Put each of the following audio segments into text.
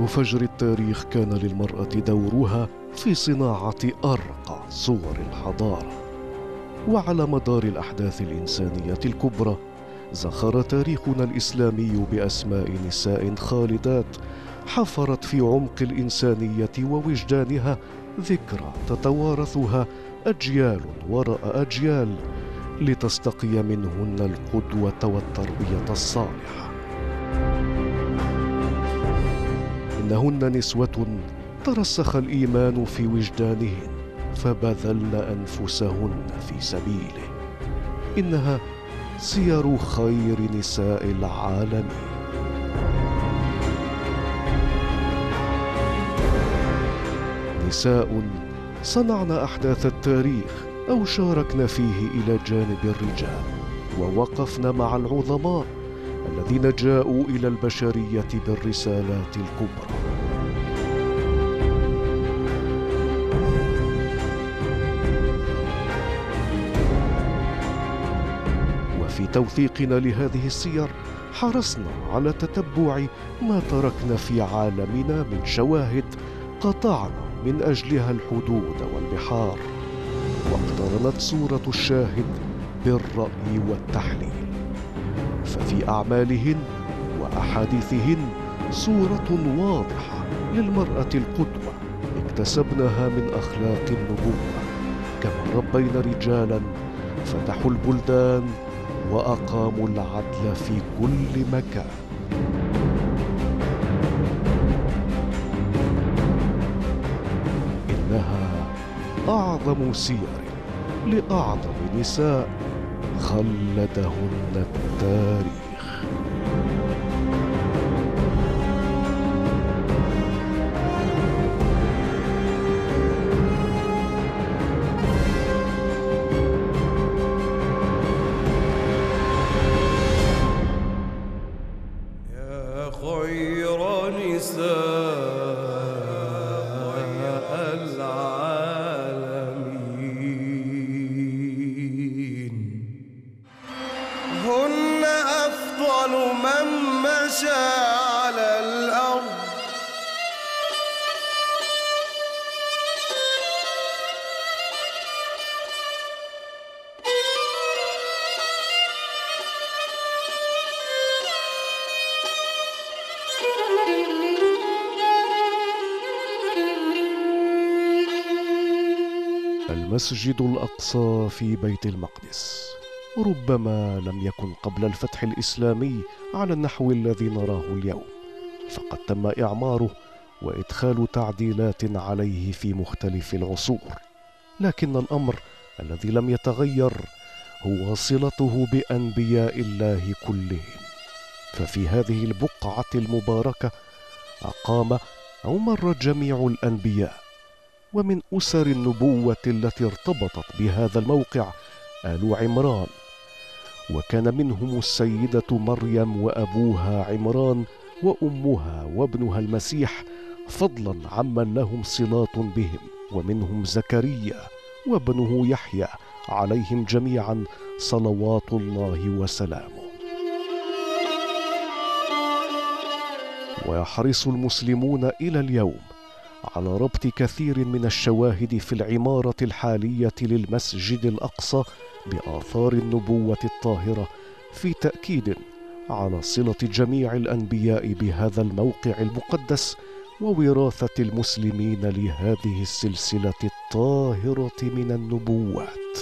منذ فجر التاريخ كان للمرأة دورها في صناعة أرقى صور الحضارة، وعلى مدار الأحداث الإنسانية الكبرى زخر تاريخنا الإسلامي بأسماء نساء خالدات حفرت في عمق الإنسانية ووجدانها ذكرى تتوارثها أجيال وراء أجيال لتستقي منهن القدوة والتربية الصالحة. إنهن نسوة ترسخ الإيمان في وجدانهن فبذلن أنفسهن في سبيله. إنها سير خير نساء العالمين. نساء صنعن أحداث التاريخ أو شاركن فيه إلى جانب الرجال، ووقفن مع العظماء الذين جاءوا إلى البشرية بالرسالات الكبرى. وفي توثيقنا لهذه السير حرصنا على تتبع ما تركنا في عالمنا من شواهد قطعنا من أجلها الحدود والبحار، واقترنت صورة الشاهد بالرأي والتحليل، ففي أعمالهن وأحاديثهن صورة واضحة للمرأة القدوة اكتسبناها من أخلاق النبوة، كما ربينا رجالا فتحوا البلدان وأقاموا العدل في كل مكان. إنها أعظم سير لأعظم نساء خلدهن التاريخ. يا خير نساء العالمين، هن أفضل من مشى على الأرض، المسجد الأقصى في بيت المقدس ربما لم يكن قبل الفتح الإسلامي على النحو الذي نراه اليوم، فقد تم إعماره وإدخال تعديلات عليه في مختلف العصور، لكن الأمر الذي لم يتغير هو صلته بأنبياء الله كلهم. ففي هذه البقعة المباركة أقام أو مر جميع الأنبياء، ومن أسر النبوة التي ارتبطت بهذا الموقع آل عمران، وكان منهم السيدة مريم وأبوها عمران وأمها وابنها المسيح، فضلا عمن لهم صلات بهم، ومنهم زكريا وابنه يحيى عليهم جميعا صلوات الله وسلامه. ويحرص المسلمون إلى اليوم على ربط كثير من الشواهد في العمارة الحالية للمسجد الأقصى بآثار النبوة الطاهرة، في تأكيد على صلة جميع الأنبياء بهذا الموقع المقدس ووراثة المسلمين لهذه السلسلة الطاهرة من النبوات.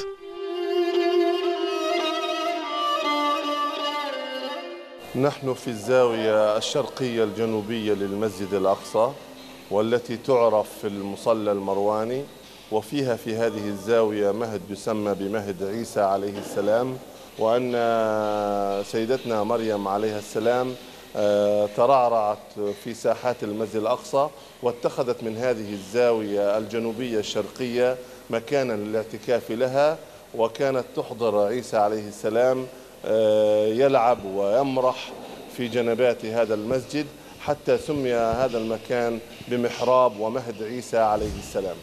نحن في الزاوية الشرقية الجنوبية للمسجد الأقصى، والتي تعرف في المصلى المرواني، وفيها في هذه الزاوية مهد يسمى بمهد عيسى عليه السلام، وأن سيدتنا مريم عليه السلام ترعرعت في ساحات المسجد الأقصى، واتخذت من هذه الزاوية الجنوبية الشرقية مكانا للاعتكاف لها، وكانت تحضر عيسى عليه السلام يلعب ويمرح في جنبات هذا المسجد، حتى سمي هذا المكان بمحراب ومهد عيسى عليه السلام.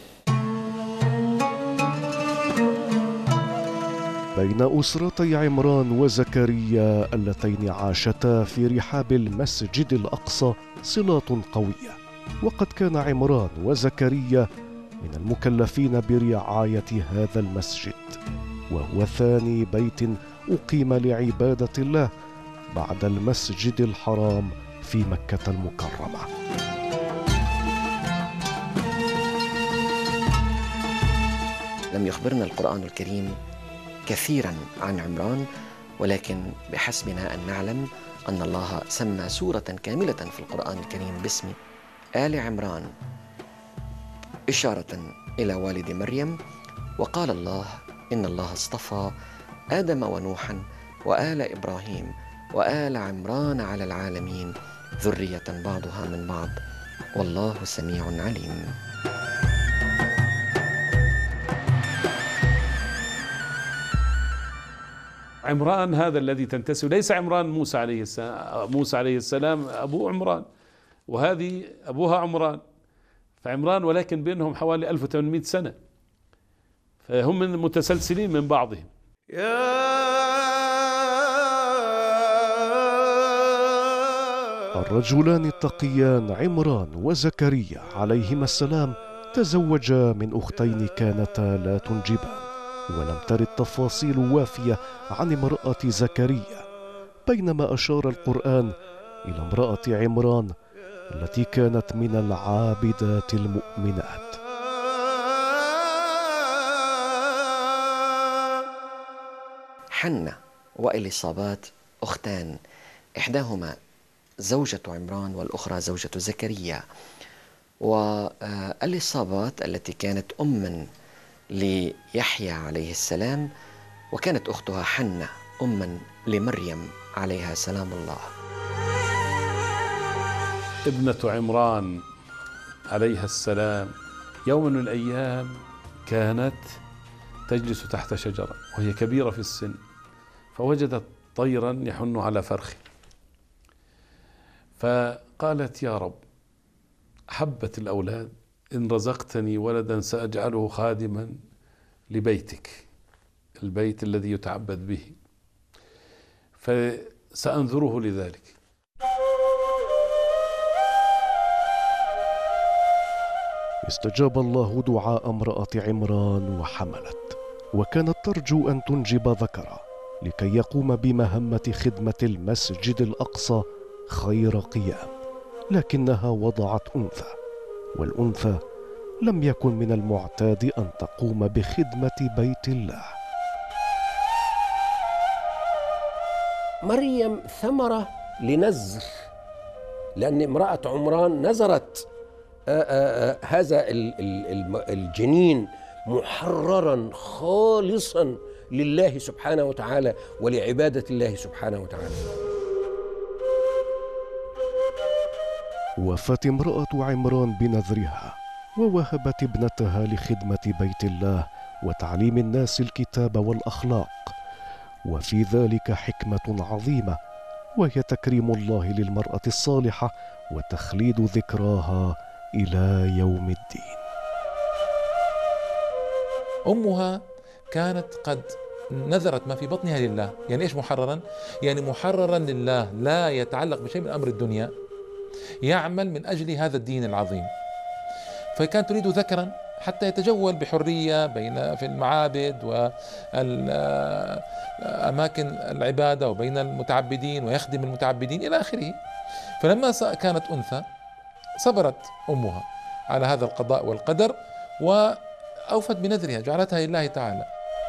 بين أسرتي عمران وزكريا اللتين عاشتا في رحاب المسجد الأقصى صلات قوية، وقد كان عمران وزكريا من المكلفين برعاية هذا المسجد، وهو ثاني بيت أقيم لعبادة الله بعد المسجد الحرام في مكة المكرمة. لم يخبرنا القرآن الكريم كثيرا عن عمران، ولكن بحسبنا أن نعلم أن الله سمى سورة كاملة في القرآن الكريم باسم آل عمران، إشارة إلى والد مريم. وقال الله: إن الله اصطفى آدم ونوحا وآل إبراهيم وآل عمران على العالمين ذرية بعضها من بعض والله سميع عليم. عمران هذا الذي تنتسب ليس عمران موسى عليه السلام، موسى عليه السلام أبوه عمران وهذه أبوها عمران، فعمران ولكن بينهم حوالي 1800 سنة، فهم من متسلسلين من بعضهم. الرجلان التقيان عمران وزكريا عليهما السلام تزوجا من أختين كانتا لا تنجبان، ولم ترد تفاصيل وافية عن امرأة زكريا، بينما أشار القرآن إلى امرأة عمران التي كانت من العابدات المؤمنات. حنة وإليصابات أختان، إحداهما زوجة عمران والأخرى زوجة زكريا. وإليصابات التي كانت أما ليحيى عليه السلام، وكانت أختها حنة أما لمريم عليها سلام الله. ابنة عمران عليها السلام يوم من الأيام كانت تجلس تحت شجرة وهي كبيرة في السن، فوجدت طيرا يحن على فرخ، فقالت: يا رب، حبت الأولاد، إن رزقتني ولدا سأجعله خادما لبيتك، البيت الذي يتعبد به، فسأنذره لذلك. استجاب الله دعاء امرأة عمران وحملت، وكانت ترجو أن تنجب ذكرا لكي يقوم بمهمة خدمة المسجد الأقصى خير قيام، لكنها وضعت أنثى، والأنثى لم يكن من المعتاد أن تقوم بخدمة بيت الله. مريم ثمرة لنذر، لأن امرأة عمران نذرت هذا الجنين محررا خالصا لله سبحانه وتعالى ولعبادة الله سبحانه وتعالى. وفت امرأة عمران بنذرها، ووهبت ابنتها لخدمة بيت الله وتعليم الناس الكتاب والأخلاق، وفي ذلك حكمة عظيمة، وهي تكريم الله للمرأة الصالحة وتخليد ذكراها إلى يوم الدين. أمها كانت قد نذرت ما في بطنها لله. يعني إيش محررا؟ يعني محررا لله، لا يتعلق بشيء من أمر الدنيا، يعمل من أجل هذا الدين العظيم. فكانت تريد ذكرا حتى يتجول بحرية في المعابد وأماكن العبادة وبين المتعبدين ويخدم المتعبدين إلى آخره. فلما كانت أنثى صبرت أمها على هذا القضاء والقدر وأوفت بنذرها، جعلتها لله تعالى.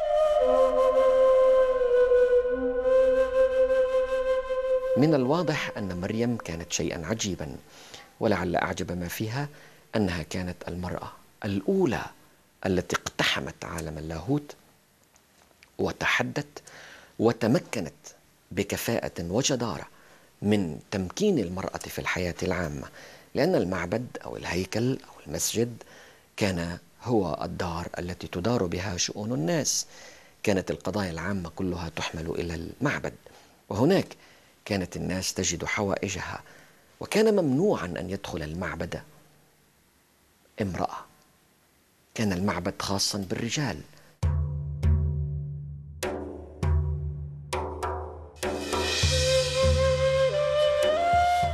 من الواضح أن مريم كانت شيئا عجيبا، ولعل أعجب ما فيها أنها كانت المرأة الأولى التي اقتحمت عالم اللاهوت وتحدت وتمكنت بكفاءة وجدارة من تمكين المرأة في الحياة العامة، لأن المعبد أو الهيكل أو المسجد كان هو الدار التي تدار بها شؤون الناس. كانت القضايا العامة كلها تحمل إلى المعبد، وهناك كانت الناس تجد حوائجها، وكان ممنوعا أن يدخل المعبد امرأة، كان المعبد خاصا بالرجال.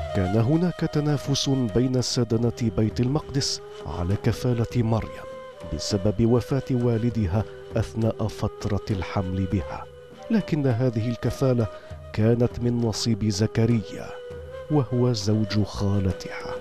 كان هناك تنافس بين سادنة بيت المقدس على كفالة مريم بسبب وفاة والدها أثناء فترة الحمل بها، لكن هذه الكفالة كانت من نصيب زكريا وهو زوج خالتها.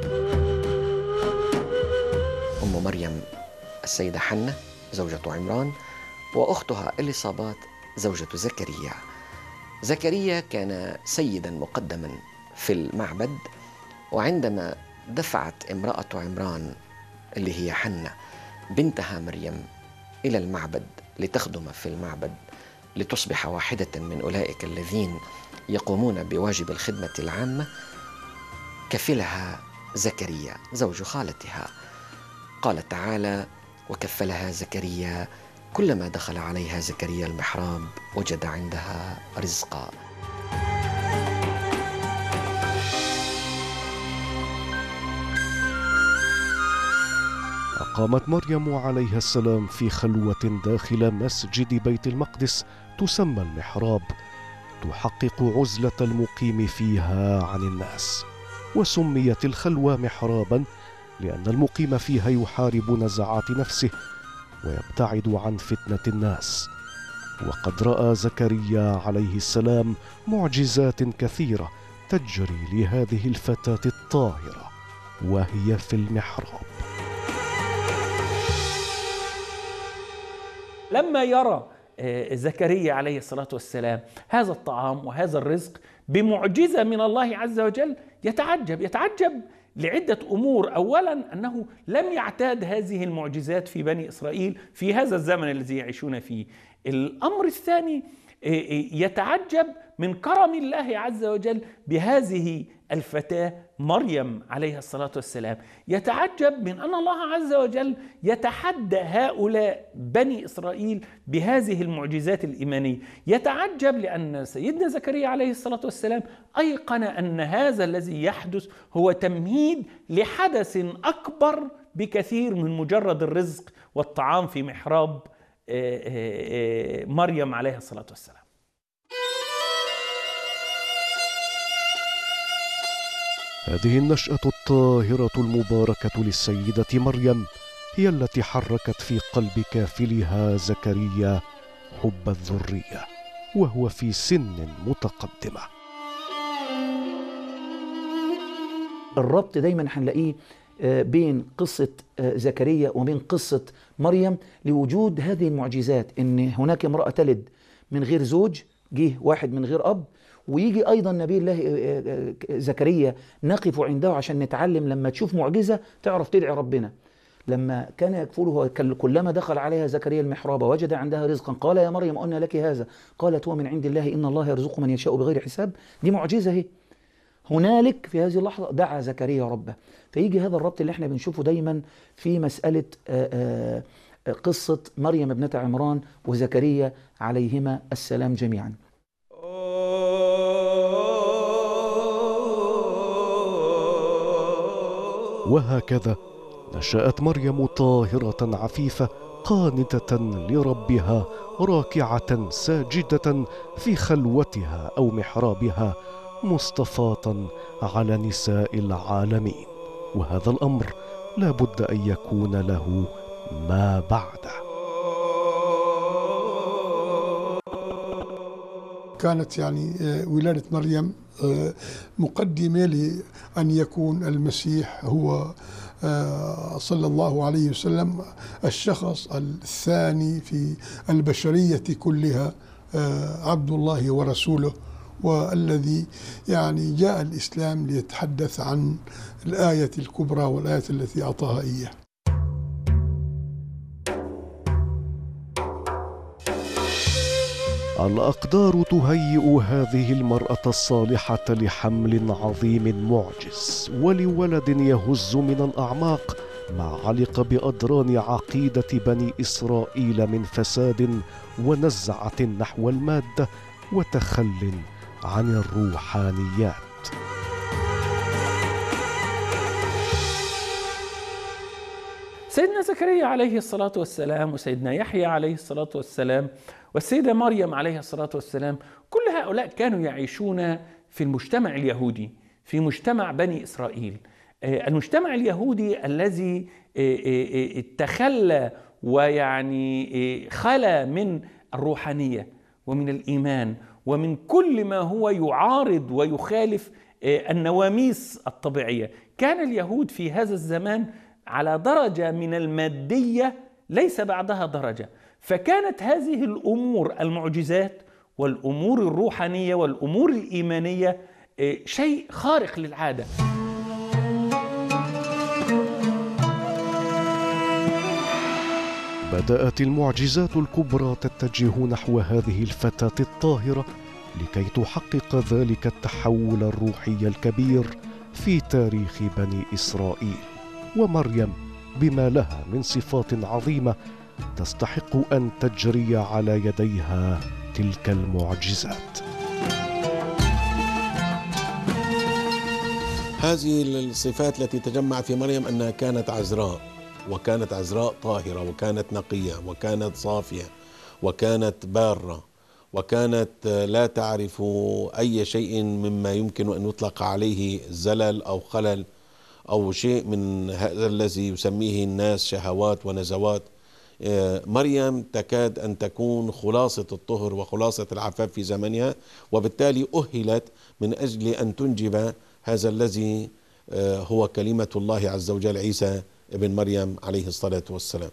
أم مريم السيدة حنة زوجة عمران، وأختها إليصابات زوجة زكريا. زكريا كان سيدا مقدما في المعبد، وعندما دفعت امرأة عمران اللي هي حنة بنتها مريم إلى المعبد لتخدم في المعبد لتصبح واحدة من أولئك الذين يقومون بواجب الخدمة العامة، كفلها زكريا زوج خالتها. قال تعالى: وكفلها زكريا كلما دخل عليها زكريا المحراب وجد عندها رزقا. أقامت مريم عليها السلام في خلوة داخل مسجد بيت المقدس تسمى المحراب، تحقق عزلة المقيم فيها عن الناس. وسميت الخلوة محرابا لأن المقيم فيها يحارب نزعات نفسه ويبتعد عن فتنة الناس. وقد رأى زكريا عليه السلام معجزات كثيرة تجري لهذه الفتاة الطاهرة وهي في المحراب. لما يرى زكريا عليه الصلاة والسلام هذا الطعام وهذا الرزق بمعجزة من الله عز وجل يتعجب لعدة أمور. أولا أنه لم يعتاد هذه المعجزات في بني إسرائيل في هذا الزمن الذي يعيشون فيه. الأمر الثاني يتعجب من كرم الله عز وجل بهذه الفتاة مريم عليها الصلاة والسلام. يتعجب من أن الله عز وجل يتحدى هؤلاء بني إسرائيل بهذه المعجزات الإيمانية. يتعجب لأن سيدنا زكريا عليه الصلاة والسلام أيقن أن هذا الذي يحدث هو تمهيد لحدث أكبر بكثير من مجرد الرزق والطعام في محراب مريم عليها الصلاة والسلام. هذه النشأة الطاهرة المباركة للسيدة مريم هي التي حركت في قلب كافلها زكريا حب الذرية وهو في سن متقدمة. الربط دايما هنلاقيه بين قصة زكريا وبين قصة مريم لوجود هذه المعجزات، ان هناك امرأة تلد من غير زوج، جه واحد من غير أب، ويجي أيضا نبي الله زكريا نقف عنده عشان نتعلم لما تشوف معجزة تعرف تدعي ربنا. لما كان يكفله كلما دخل عليها زكريا المحراب وجد عندها رزقا قال يا مريم أن لك هذا؟ قالت هو من عند الله إن الله يرزق من يشاء بغير حساب. دي معجزة هي. هنالك في هذه اللحظة دعا زكريا ربه. فيجي هذا الربط اللي احنا بنشوفه دايما في مسألة قصة مريم ابنة عمران وزكريا عليهما السلام جميعا. وهكذا نشأت مريم طاهرة عفيفة قانتة لربها راكعة ساجدة في خلوتها أو محرابها مصطفاة على نساء العالمين. وهذا الأمر لا بد أن يكون له ما بعده. كانت يعني ولادة مريم مقدمة لأن يكون المسيح هو صلى الله عليه وسلم الشخص الثاني في البشرية كلها، عبد الله ورسوله، والذي يعني جاء الإسلام ليتحدث عن الآية الكبرى والآية التي أعطاها إياه. الأقدار تهيئ هذه المرأة الصالحة لحمل عظيم معجز ولولد يهز من الأعماق ما علق بأدران عقيدة بني إسرائيل من فساد ونزعة نحو المادة وتخل عن الروحانيات. سيدنا زكريا عليه الصلاة والسلام وسيدنا يحيى عليه الصلاة والسلام والسيدة مريم عليه الصلاة والسلام كل هؤلاء كانوا يعيشون في المجتمع اليهودي، في مجتمع بني إسرائيل. المجتمع اليهودي الذي تخلى ويعني خلى من الروحانية ومن الإيمان ومن كل ما هو يعارض ويخالف النواميس الطبيعية. كان اليهود في هذا الزمان على درجة من المادية ليس بعدها درجة، فكانت هذه الأمور المعجزات والأمور الروحانية والأمور الإيمانية شيء خارق للعادة. بدأت المعجزات الكبرى تتجه نحو هذه الفتاة الطاهرة لكي تحقق ذلك التحول الروحي الكبير في تاريخ بني إسرائيل. ومريم بما لها من صفات عظيمة تستحق أن تجري على يديها تلك المعجزات. هذه الصفات التي تجمعت في مريم أنها كانت عذراء، وكانت عذراء طاهرة، وكانت نقية، وكانت صافية، وكانت بارة، وكانت لا تعرف أي شيء مما يمكن أن يطلق عليه زلل أو خلل أو شيء من هذا الذي يسميه الناس شهوات ونزوات. مريم تكاد أن تكون خلاصة الطهر وخلاصة العفاف في زمنها، وبالتالي أهلت من أجل أن تنجب هذا الذي هو كلمة الله عز وجل عيسى ابن مريم عليه الصلاة والسلام.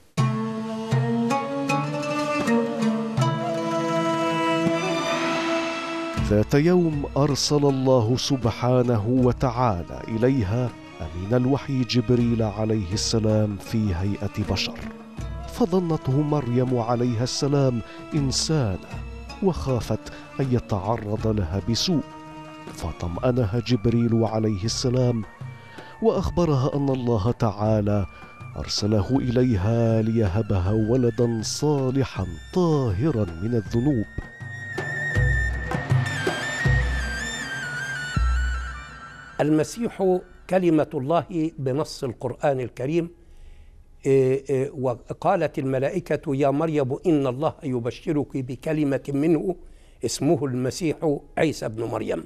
ذات يوم أرسل الله سبحانه وتعالى إليها أمين الوحي جبريل عليه السلام في هيئة بشر، فظنته مريم عليها السلام إنسانا وخافت أن يتعرض لها بسوء، فطمأنها جبريل عليه السلام وأخبرها أن الله تعالى أرسله إليها ليهبها ولدا صالحا طاهرا من الذنوب. المسيح كلمة الله بنص القرآن الكريم. وقالت الملائكة يا مريم إن الله يبشرك بكلمة منه اسمه المسيح عيسى بن مريم.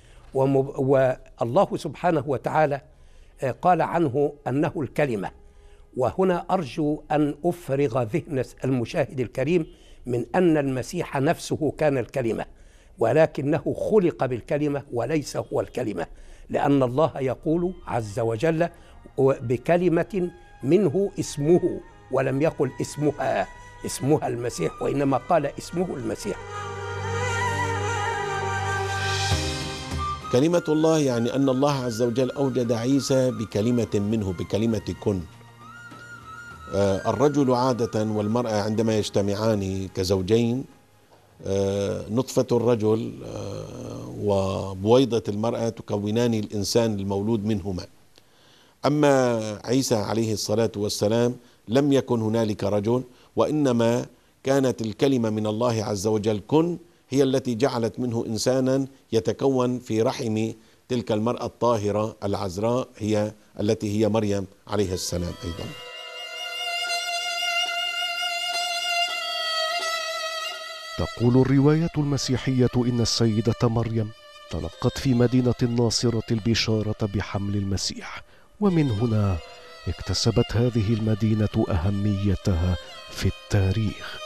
والله سبحانه وتعالى قال عنه أنه الكلمة. وهنا أرجو أن أفرغ ذهن المشاهد الكريم من أن المسيح نفسه كان الكلمة، ولكنه خلق بالكلمة وليس هو الكلمة، لأن الله يقول عز وجل بكلمة منه اسمه، ولم يقل اسمها المسيح، وإنما قال اسمه المسيح. كلمة الله يعني أن الله عز وجل أوجد عيسى بكلمة منه، بكلمة كن. الرجل عادة والمرأة عندما يجتمعان كزوجين، نطفة الرجل وبويضة المرأة تكونان الإنسان المولود منهما. أما عيسى عليه الصلاة والسلام لم يكن هنالك رجل، وإنما كانت الكلمة من الله عز وجل كن هي التي جعلت منه إنسانا يتكون في رحم تلك المرأة الطاهرة العذراء، هي التي هي مريم عليه السلام أيضا. تقول الرواية المسيحية إن السيدة مريم تلقت في مدينة الناصرة البشارة بحمل المسيح، ومن هنا اكتسبت هذه المدينة أهميتها في التاريخ.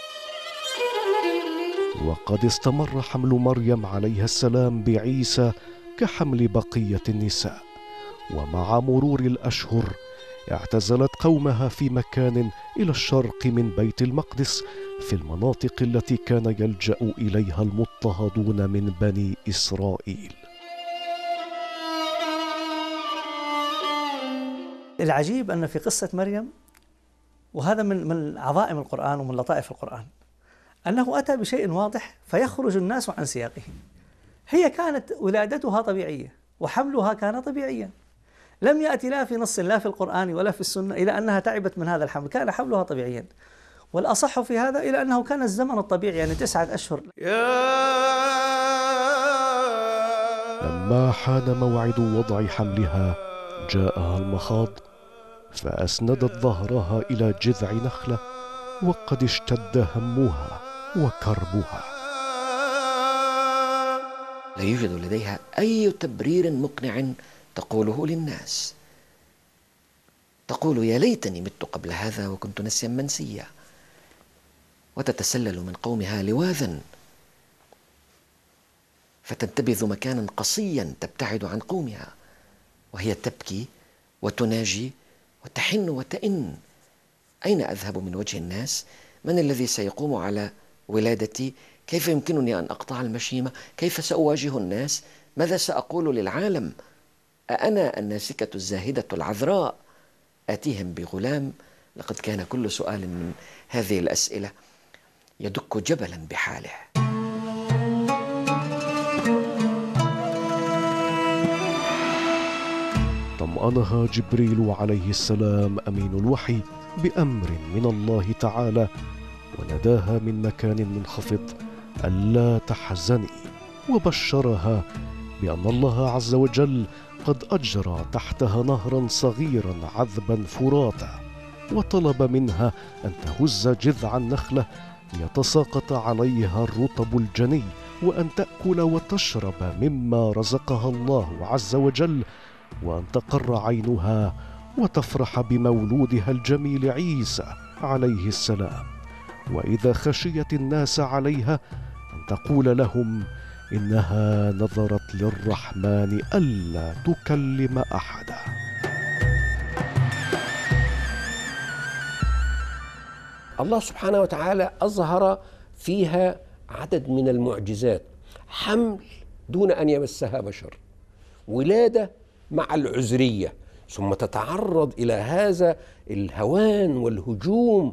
وقد استمر حمل مريم عليها السلام بعيسى كحمل بقية النساء، ومع مرور الأشهر اعتزلت قومها في مكان إلى الشرق من بيت المقدس في المناطق التي كان يلجأ إليها المضطهدون من بني إسرائيل. العجيب أن في قصة مريم، وهذا من عظائم القرآن ومن لطائف القرآن، أنه أتى بشيء واضح فيخرج الناس عن سياقه. هي كانت ولادتها طبيعية وحملها كان طبيعيا، لم يأتي لا في نص لا في القرآن ولا في السنة إلى أنها تعبت من هذا الحمل، كان حملها طبيعيا. والأصح في هذا إلى أنه كان الزمن الطبيعي، يعني 9 أشهر. لما حان موعد وضع حملها جاءها المخاض، فأسندت ظهرها إلى جذع نخلة، وقد اشتد همها وكربها. لا يوجد لديها أي تبرير مقنع تقوله للناس، تقول يا ليتني مت قبل هذا وكنت نسيا منسيا، وتتسلل من قومها لواذا فتنتبذ مكانا قصيا تبتعد عن قومها، وهي تبكي وتناجي وتحن وتئن: أين أذهب من وجه الناس؟ من الذي سيقوم على ولادتي؟ كيف يمكنني أن أقطع المشيمة؟ كيف سأواجه الناس؟ ماذا سأقول للعالم؟ أأنا الناسكة الزاهدة العذراء آتيهم بغلام؟ لقد كان كل سؤال من هذه الأسئلة يدك جبلا بحاله. طمأنها جبريل عليه السلام أمين الوحي بأمر من الله تعالى، وناداها من مكان منخفض: ألا تحزني، وبشرها بأن الله عز وجل قد أجرى تحتها نهرا صغيرا عذبا فراتا، وطلب منها أن تهز جذع النخلة ليتساقط عليها الرطب الجني، وأن تأكل وتشرب مما رزقها الله عز وجل، وأن تقر عينها وتفرح بمولودها الجميل عيسى عليه السلام، وإذا خشيت الناس عليها أن تقول لهم إنها نذرت للرحمن ألا تكلم أحدا. الله سبحانه وتعالى أظهر فيها عدد من المعجزات: حمل دون أن يمسها بشر، ولادة مع العذرية، ثم تتعرض إلى هذا الهوان والهجوم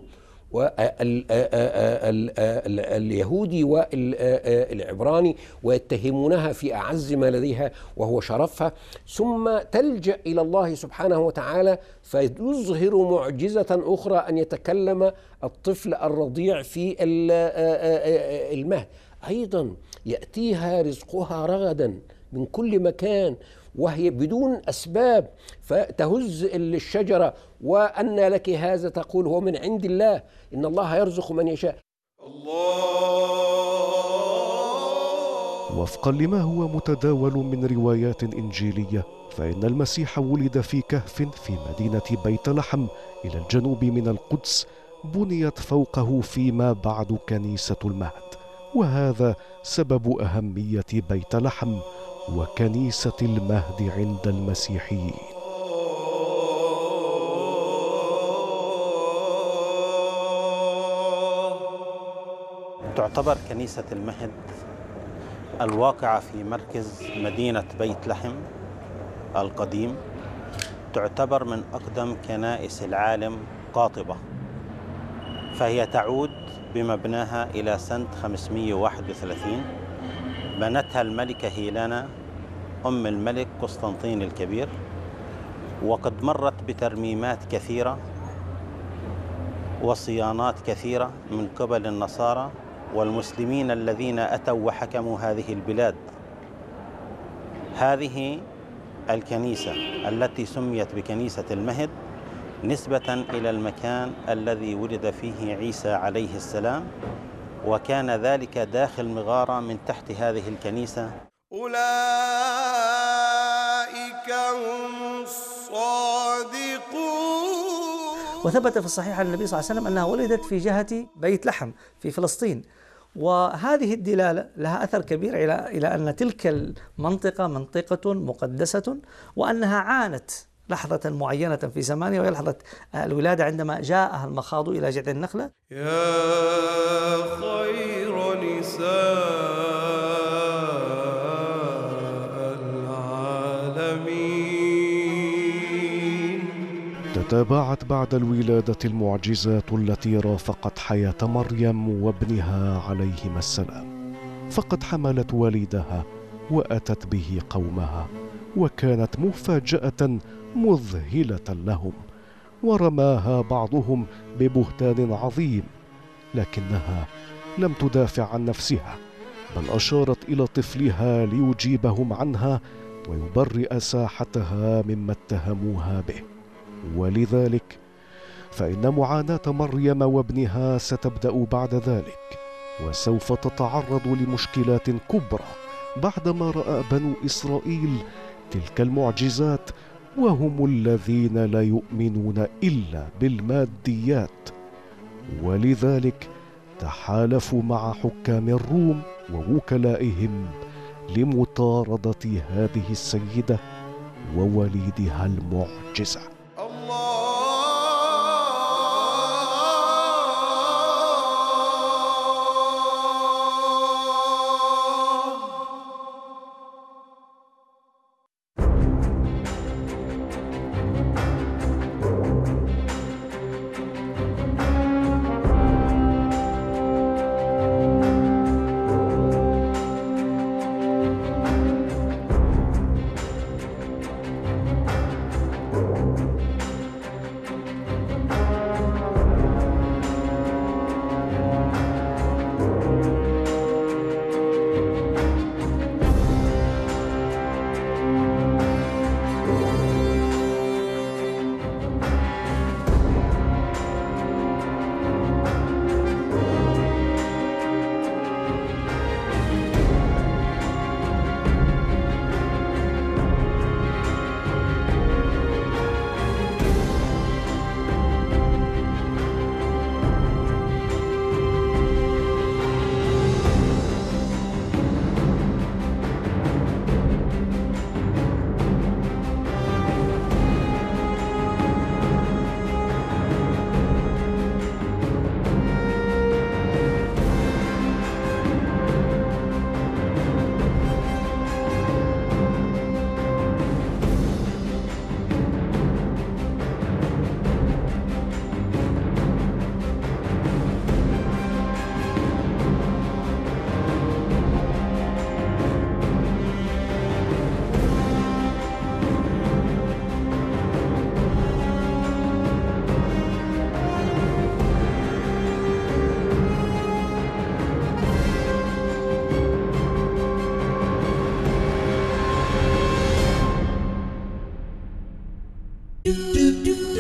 اليهودي والعبراني، ويتهمونها في أعز ما لديها وهو شرفها، ثم تلجأ إلى الله سبحانه وتعالى فيظهر معجزة أخرى: أن يتكلم الطفل الرضيع في المهد. أيضا يأتيها رزقها رغدا من كل مكان وهي بدون أسباب، فتهز الشجرة: وأن لك هذا؟ تقول هو من عند الله، إن الله يرزق من يشاء. وفقا لما هو متداول من روايات إنجيلية، فإن المسيح ولد في كهف في مدينة بيت لحم إلى الجنوب من القدس، بنيت فوقه فيما بعد كنيسة المهد، وهذا سبب أهمية بيت لحم وكنيسة المهد عند المسيحيين. تعتبر كنيسة المهد الواقعة في مركز مدينة بيت لحم القديم تعتبر من أقدم كنائس العالم قاطبة، فهي تعود بمبناها إلى سنة 531. بنتها الملكة هيلانا أم الملك قسطنطين الكبير، وقد مرت بترميمات كثيرة وصيانات كثيرة من قبل النصارى والمسلمين الذين أتوا وحكموا هذه البلاد. هذه الكنيسة التي سميت بكنيسة المهد نسبة إلى المكان الذي ولد فيه عيسى عليه السلام، وكان ذلك داخل مغارة من تحت هذه الكنيسة. أولئك هم الصادقون. وثبت في الصحيح عن النبي صلى الله عليه وسلم أنها ولدت في جهة بيت لحم في فلسطين، وهذه الدلالة لها أثر كبير إلى أن تلك المنطقة منطقة مقدسة، وأنها عانت لحظة معينة في زمانها، وهي لحظة الولادة عندما جاءها المخاض إلى جذع النخلة. يا خير نساء العالمين. تتابعت بعد الولادة المعجزات التي رافقت حياة مريم وابنها عليهما السلام، فقد حملت والدها وأتت به قومها، وكانت مفاجأة مذهلة لهم، ورماها بعضهم ببهتان عظيم، لكنها لم تدافع عن نفسها، بل أشارت إلى طفلها ليجيبهم عنها ويبرئ ساحتها مما اتهموها به. ولذلك فإن معاناة مريم وابنها ستبدأ بعد ذلك، وسوف تتعرض لمشكلات كبرى بعدما رأى بنو إسرائيل تلك المعجزات وهم الذين لا يؤمنون إلا بالماديات، ولذلك تحالفوا مع حكام الروم ووكلائهم لمطاردة هذه السيدة ووليدها المعجزة. do do